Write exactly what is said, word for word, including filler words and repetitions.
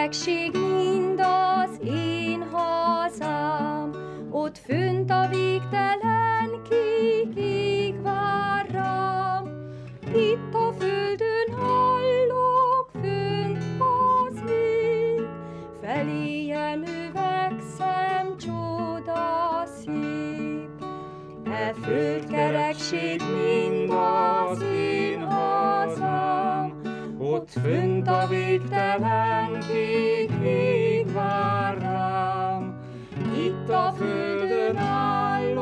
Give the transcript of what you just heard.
kerekség mind az én hazám, ott fönt a végtelen kék ég vár rám. Itt a földön hallok fönt az ég, feléje növekszem csoda szép. E földkerekség mind az én hazám, ott fönt a végtelen kék ég vár rám. Itt a földön áll